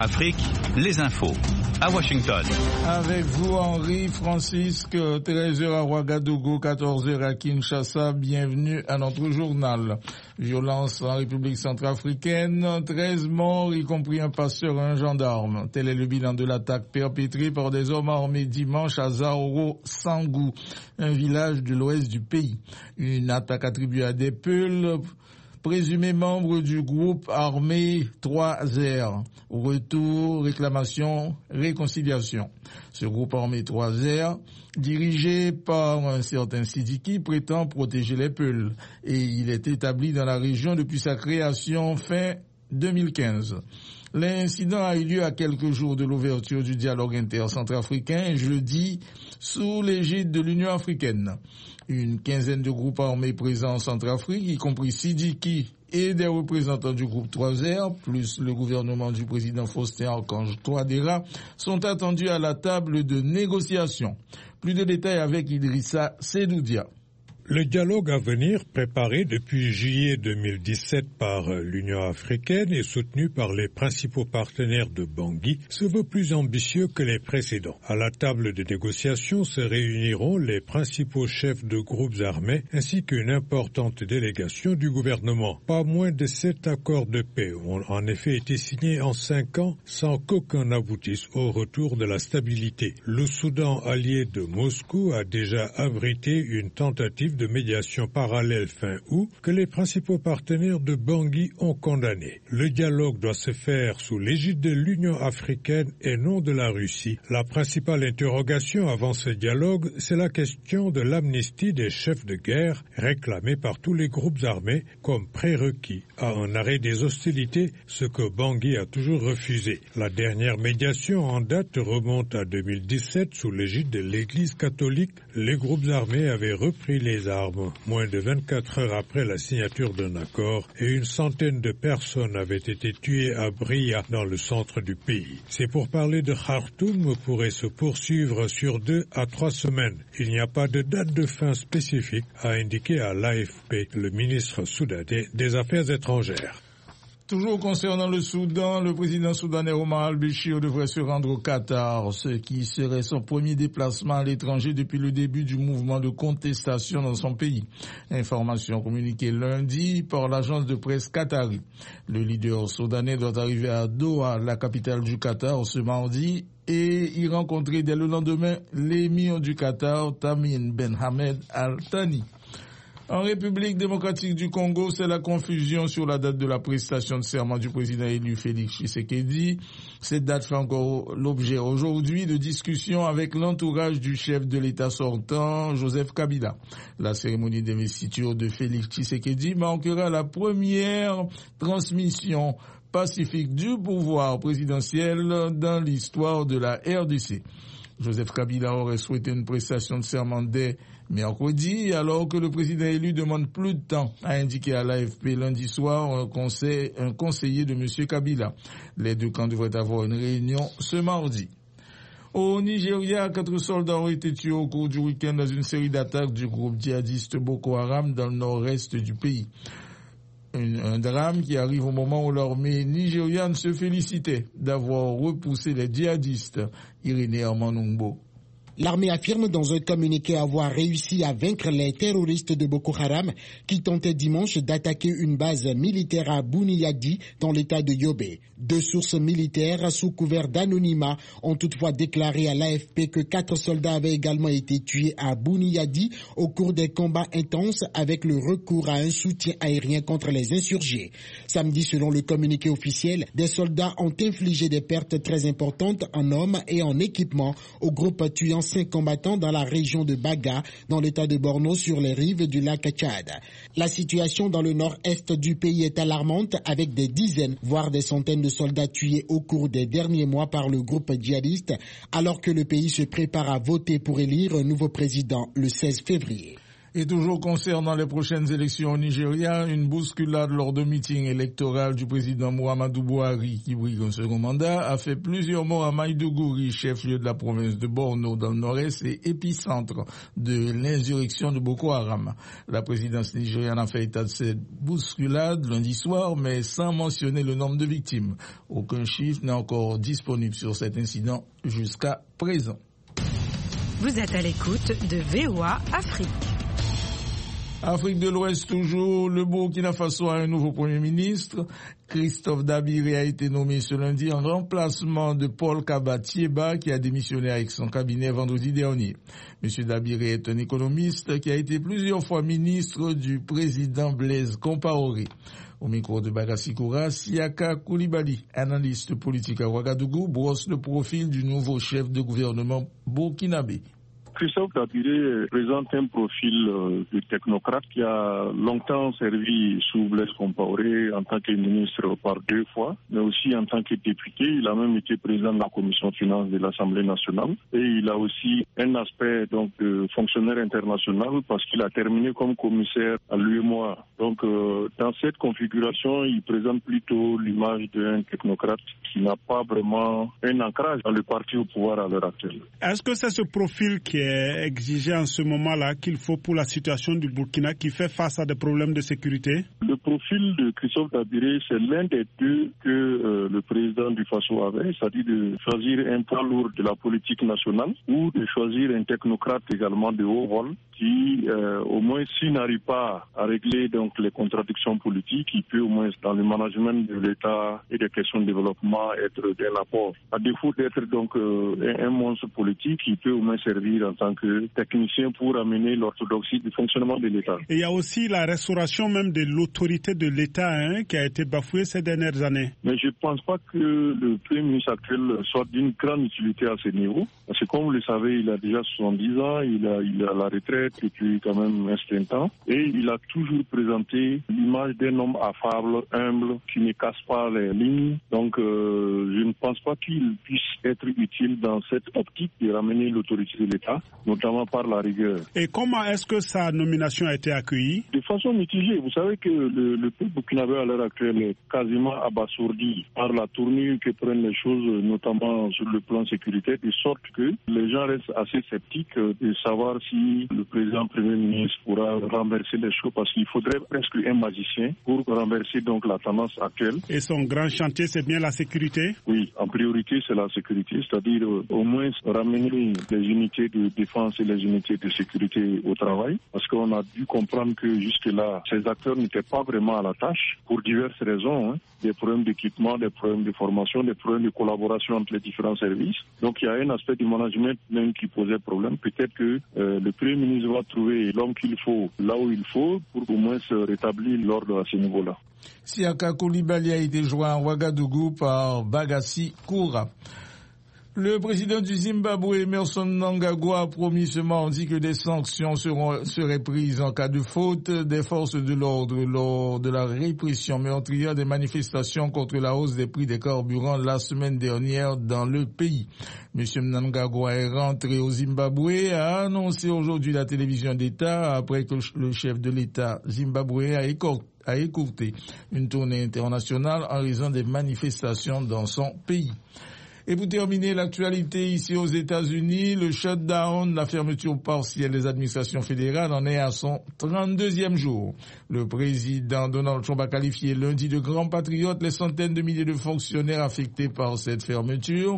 Afrique, les infos. À Washington. Avec vous, Henri Francisque, 13h à Ouagadougou, 14h à Kinshasa. Bienvenue à notre journal. Violence en République centrafricaine, 13 morts, y compris un pasteur et un gendarme. Tel est le bilan de l'attaque perpétrée par des hommes armés dimanche à Zaoro Sangou, un village de l'ouest du pays. Une attaque attribuée à des Peuls, présumés membres du groupe armé 3R. Retour, réclamation, réconciliation. Ce groupe armé 3R, dirigé par un certain Sidiki, prétend protéger les Peuls et il est établi dans la région depuis sa création fin 2015. L'incident a eu lieu à quelques jours de l'ouverture du dialogue intercentrafricain jeudi sous l'égide de l'Union africaine. Une quinzaine de groupes armés présents en Centrafrique, y compris Sidiki et des représentants du groupe 3R, plus le gouvernement du président Faustin Archange Touadéra, sont attendus à la table de négociation. Plus de détails avec Idrissa Sedoudia. Le dialogue à venir, préparé depuis juillet 2017 par l'Union africaine et soutenu par les principaux partenaires de Bangui, se veut plus ambitieux que les précédents. À la table de négociation se réuniront les principaux chefs de groupes armés ainsi qu'une importante délégation du gouvernement. Pas moins de 7 accords de paix ont en effet été signés en 5 ans sans qu'aucun aboutisse au retour de la stabilité. Le Soudan allié de Moscou a déjà abrité une tentative de médiation parallèle fin août que les principaux partenaires de Bangui ont condamné. Le dialogue doit se faire sous l'égide de l'Union africaine et non de la Russie. La principale interrogation avant ce dialogue, c'est la question de l'amnistie des chefs de guerre réclamée par tous les groupes armés comme prérequis à un arrêt des hostilités, ce que Bangui a toujours refusé. La dernière médiation en date remonte à 2017 sous l'égide de l'Église catholique. Les groupes armés avaient repris les armes moins de 24 heures après la signature d'un accord et une centaine de personnes avaient été tuées à Bria dans le centre du pays. Ces pourparlers de Khartoum pourraient se poursuivre sur 2 à 3 semaines. Il n'y a pas de date de fin spécifique, a indiqué à l'AFP le ministre soudanais des Affaires étrangères. Toujours concernant le Soudan, le président soudanais Omar al-Béchir devrait se rendre au Qatar, ce qui serait son premier déplacement à l'étranger depuis le début du mouvement de contestation dans son pays. Information communiquée lundi par l'agence de presse qatari. Le leader soudanais doit arriver à Doha, la capitale du Qatar, ce mardi et y rencontrer dès le lendemain l'émir du Qatar, Tamim Ben Hamed Al Thani. En République démocratique du Congo, c'est la confusion sur la date de la prestation de serment du président élu Félix Tshisekedi. Cette date fait encore l'objet aujourd'hui de discussions avec l'entourage du chef de l'État sortant, Joseph Kabila. La cérémonie d'investiture de Félix Tshisekedi marquera la première transmission pacifique du pouvoir présidentiel dans l'histoire de la RDC. Joseph Kabila aurait souhaité une prestation de serment dès mercredi, alors que le président élu demande plus de temps, a indiqué à l'AFP lundi soir un conseiller de M. Kabila. Les deux camps devraient avoir une réunion ce mardi. Au Nigeria, 4 soldats ont été tués au cours du week-end dans une série d'attaques du groupe djihadiste Boko Haram dans le nord-est du pays. Un drame qui arrive au moment où l'armée nigériane se félicitait d'avoir repoussé les djihadistes. Irénée Armanungbo. L'armée affirme dans un communiqué avoir réussi à vaincre les terroristes de Boko Haram qui tentaient dimanche d'attaquer une base militaire à Bouniyadi dans l'état de Yobe. 2 sources militaires sous couvert d'anonymat ont toutefois déclaré à l'AFP que 4 soldats avaient également été tués à Bouniyadi au cours des combats intenses avec le recours à un soutien aérien contre les insurgés. Samedi, selon le communiqué officiel, des soldats ont infligé des pertes très importantes en hommes et en équipement au groupe tuant 5 combattants dans la région de Baga, dans l'état de Borno, sur les rives du lac Tchad. La situation dans le nord-est du pays est alarmante, avec des dizaines, voire des centaines de soldats tués au cours des derniers mois par le groupe djihadiste, alors que le pays se prépare à voter pour élire un nouveau président le 16 février. Et toujours concernant les prochaines élections au Nigeria, une bousculade lors de meeting électoral du président Muhammadu Buhari, qui brille un second mandat, a fait plusieurs morts à Maiduguri, chef-lieu de la province de Borno dans le nord-est et épicentre de l'insurrection de Boko Haram. La présidence nigériane a fait état de cette bousculade lundi soir, mais sans mentionner le nombre de victimes. Aucun chiffre n'est encore disponible sur cet incident jusqu'à présent. Vous êtes à l'écoute de VOA Afrique. Afrique de l'Ouest toujours, le Burkina Faso a un nouveau Premier ministre. Christophe Dabiré a été nommé ce lundi en remplacement de Paul Kaba-Thieba qui a démissionné avec son cabinet vendredi dernier. Monsieur Dabiré est un économiste qui a été plusieurs fois ministre du président Blaise Compaoré. Au micro de Bagassi Koura, Siaka Koulibaly, analyste politique à Ouagadougou, brosse le profil du nouveau chef de gouvernement burkinabé. Christophe Dabiré présente un profil de technocrate qui a longtemps servi sous Blaise Compaoré en tant que ministre par 2 fois, mais aussi en tant que député. Il a même été président de la commission finance de l'Assemblée nationale et il a aussi un aspect donc de fonctionnaire international parce qu'il a terminé comme commissaire à l'UEMOA. Donc dans cette configuration, il présente plutôt l'image d'un technocrate qui n'a pas vraiment un ancrage dans le parti au pouvoir à l'heure actuelle. Est-ce que c'est ce profil qui est exigé en ce moment-là qu'il faut pour la situation du Burkina qui fait face à des problèmes de sécurité? Le profil de Christophe Dabiré, c'est l'un des deux que le président du Faso avait, c'est-à-dire de choisir un poids lourd de la politique nationale ou de choisir un technocrate également de haut rôle qui, au moins, s'il n'arrive pas à régler donc les contradictions politiques, il peut au moins dans le management de l'État et des questions de développement être d'un apport. À défaut d'être donc un monstre politique, il peut au moins servir en tant que technicien pour amener l'orthodoxie du fonctionnement de l'État. Et il y a aussi la restauration même de l'autorité de l'État qui a été bafouée ces dernières années. Mais je ne pense pas que le Premier ministre actuel soit d'une grande utilité à ce niveau. Parce que comme vous le savez, il a déjà 70 ans, il a la retraite depuis quand même un certain temps. Et il a toujours présenté l'image d'un homme affable, humble, qui ne casse pas les lignes. Donc je ne pense pas qu'il puisse être utile dans cette optique de ramener l'autorité de l'État, notamment par la rigueur. Et comment est-ce que sa nomination a été accueillie? De façon mitigée. Vous savez que le peuple burkinabé à l'heure actuelle est quasiment abasourdi par la tournure que prennent les choses, notamment sur le plan sécuritaire, de sorte que les gens restent assez sceptiques de savoir si le président Premier ministre pourra renverser les choses, parce qu'il faudrait presque un magicien pour renverser donc la tendance actuelle. Et son grand chantier, c'est bien la sécurité? Oui, en priorité, c'est la sécurité, c'est-à-dire au moins ramener les unités de défense et les unités de sécurité au travail, parce qu'on a dû comprendre que jusque-là, ces acteurs n'étaient pas vraiment à la tâche pour diverses raisons, des problèmes d'équipement, des problèmes de formation, des problèmes de collaboration entre les différents services. Donc il y a un aspect du management même qui posait problème. Peut-être que le Premier ministre va trouver l'homme qu'il faut là où il faut pour au moins se rétablir l'ordre à ce niveau-là. Siaka Koulibaly a été joint en Ouagadougou par Bagassi Koura. Le président du Zimbabwe, Emmerson Mnangagwa, a promis ce mardi que des sanctions seraient prises en cas de faute des forces de l'ordre lors de la répression meurtrière des manifestations contre la hausse des prix des carburants la semaine dernière dans le pays. Monsieur Mnangagwa est rentré au Zimbabwe, a annoncé aujourd'hui la télévision d'État après que le chef de l'État zimbabwéen a écourté une tournée internationale en raison des manifestations dans son pays. Et pour terminer l'actualité ici aux États-Unis, le shutdown, la fermeture partielle des administrations fédérales en est à son 32e jour. Le président Donald Trump a qualifié lundi de grands patriotes les centaines de milliers de fonctionnaires affectés par cette fermeture.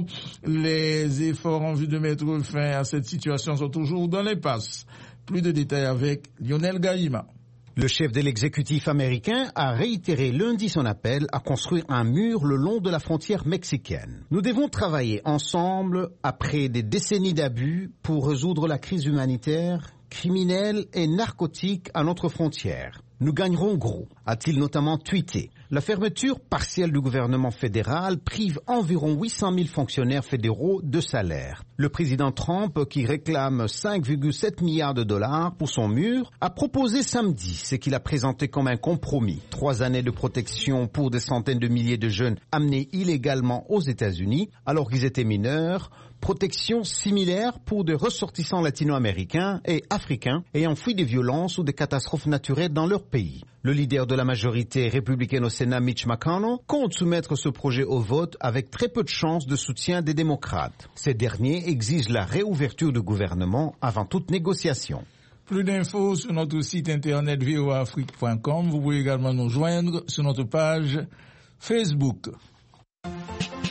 Les efforts en vue de mettre fin à cette situation sont toujours dans l'impasse. Plus de détails avec Lionel Gaïma. Le chef de l'exécutif américain a réitéré lundi son appel à construire un mur le long de la frontière mexicaine. Nous devons travailler ensemble après des décennies d'abus pour résoudre la crise humanitaire, criminelle et narcotique à notre frontière. Nous gagnerons gros, a-t-il notamment tweeté. La fermeture partielle du gouvernement fédéral prive environ 800 000 fonctionnaires fédéraux de salaire. Le président Trump, qui réclame 5,7 milliards de dollars pour son mur, a proposé samedi ce qu'il a présenté comme un compromis. 3 années de protection pour des centaines de milliers de jeunes amenés illégalement aux États-Unis alors qu'ils étaient mineurs, protection similaire pour des ressortissants latino-américains et africains ayant fui des violences ou des catastrophes naturelles dans leur pays. Le leader de la majorité républicaine au Sénat, Mitch McConnell, compte soumettre ce projet au vote avec très peu de chances de soutien des démocrates. Ces derniers exigent la réouverture du gouvernement avant toute négociation. Plus d'infos sur notre site internet voaafrique.com. Vous pouvez également nous joindre sur notre page Facebook.